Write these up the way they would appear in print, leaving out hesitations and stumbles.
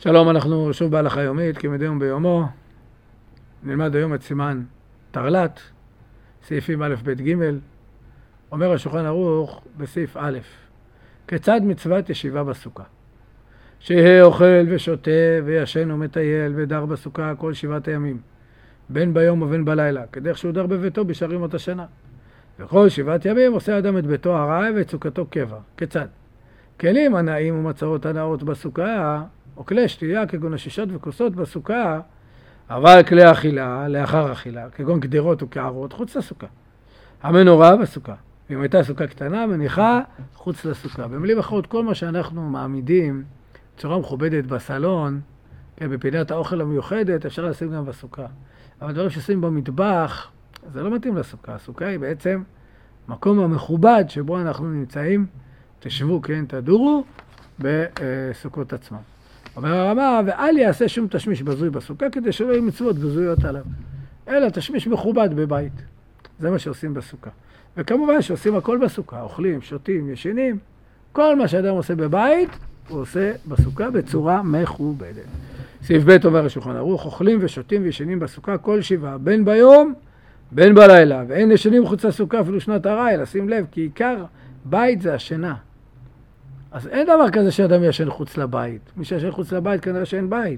שלום, אנחנו שוב בהלכה יומית, כמדי יום ביומו. נלמד היום את סימן תרל"ט, סעיפים א' ב' ג'. אומר השולחן ערוך בסעיף א', כיצד מצוות ישיבה בסוכה? שיהיה אוכל ושותה וישן ומטייל ודר בסוכה כל 7 הימים, בין ביום ובין בלילה, כדרך שהוא דר בביתו בשאר ימות השנה. וכל 7 ימים עושה אדם את ביתו ארעי ואת סוכתו קבע. כיצד? כלים הנאים ומצרות הנאות בסוכה, או כלי שתייה כגון השישות וכוסות בסוכה, אבל כלי אכילה לאחר אכילה, כגון גדרות וקערות, חוץ לסוכה. המנורה בסוכה. אם הייתה סוכה קטנה, מניחה חוץ לסוכה. במילים אחרות, כל מה שאנחנו מעמידים בצורה מכובדת בסלון, כן, בפינת האוכל המיוחדת, אפשר לשים גם בסוכה. אבל דברים שעושים במטבח, זה לא מתאים לסוכה. הסוכה היא בעצם מקום המכובד שבו אנחנו נמצאים, תשבו, כן, תדורו בסוכות עצמם. אומר הרמה, ואל יעשה שום תשמיש בזוי בסוכה, כדי שלא יהיו מצוות בזויות עליו. אלא תשמיש מכובד בבית. זה מה שעושים בסוכה. וכמובן שעושים הכל בסוכה, אוכלים, שותים, ישנים. כל מה שאדם עושה בבית, הוא עושה בסוכה בצורה מכובדת. סעיף ב' אומר השולחן ערוך, אוכלים ושותים וישנים בסוכה כל 7, בין ביום, בין בלילה. ואין ישנים חוץ לסוכה אפילו שנת ארעי, לשים לב, כי עיקר בית זה השינה. אז אין דבר כזה שאדם ישן חוץ לבית. מי שישן חוץ לבית כנראה שאין בית.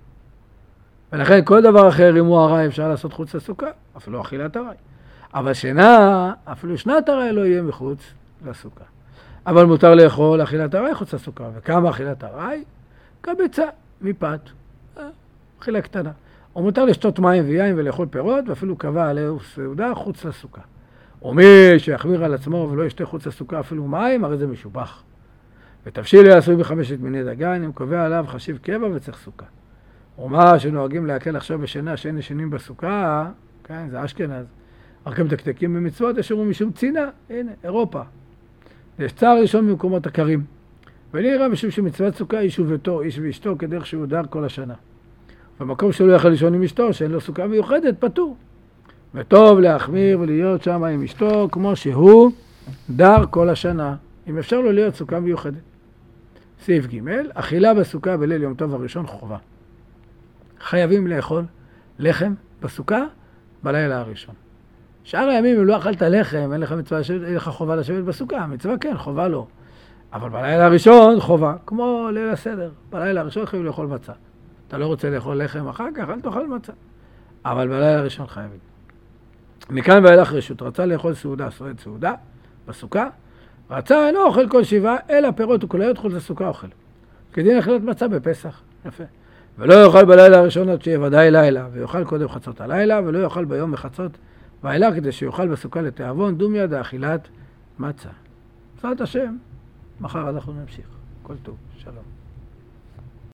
ולכן כל דבר אחר, אם הוא ארעי, אפשר לעשות חוץ לסוכה, אפילו אכילת ארעי. אבל שינה, אפילו שנת ארעי לא יהיה מחוץ לסוכה. אבל מותר לאכול אכילת ארעי חוץ לסוכה. וכמה אכילת ארעי? כביצה, מפת, אכילה קטנה. או מותר לשתות מים ויין ולאכול פירות, ואפילו קבע עליהו סעודה חוץ לסוכה. או מי שיחמיר על עצמו ולא ישתה חוץ לסוכה אפילו מים, הרי זה משובח. ותבשיל עשוי ב5 מיני דגן, אם קובע עליו חשיב קבע וצריך סוכה. ומה שנוהגים להקל עכשיו בשינה שאין ישנים בסוכה, כן, זה אשכנז, רק הם דקדקים במצוות, יש אומרים משום צינה, הנה, אירופה. יש צער ראשון במקומות הקרים. ונראה משום שמצוות סוכה היא שובתו, איש ואשתו, כדרך שהוא דר כל השנה. במקום שלא יכל לישון עם אשתו, שאין לו סוכה מיוחדת, פטור. וטוב להחמיר ולהיות שם עם אשתו, כמו שהוא דר כל השנה. אם אפשר לו להיות סוכה מיוחדת. סעיף ג', אכילה בסוכה בליל יום טוב הראשון חובה. חייבים לאכול לחם בסוכה בלילה הראשון. שאר הימים אם לא אכלת לחם, אין לך מצווה, אין לך חובה לשבת בסוכה. מצווה כן, חובה לא. אבל בלילה הראשון חובה, כמו ליל הסדר. בלילה הראשון חייבים לאכול מצה. אתה לא רוצה לאכול לחם אחר כך, אל תאכל מצה. אבל בלילה הראשון חייבים. מכאן ואילך רשות, רצה לאכול סעודה, סועד סעודה בסוכה. רצה אינו אוכל כל 7, אלא פירות וכוליות חוץ לסוכה אוכל. כדין אכילת מצה בפסח. יפה. ולא יאכל בלילה הראשון עד שיהיה ודאי לילה, ויאכל קודם חצות הלילה, ולא יאכל ביום מחצות ואילך, כדי שיאכל בסוכה לתיאבון, דומיה דאכילת מצה. בעזרת השם, מחר אנחנו נמשיך. כל טוב, שלום.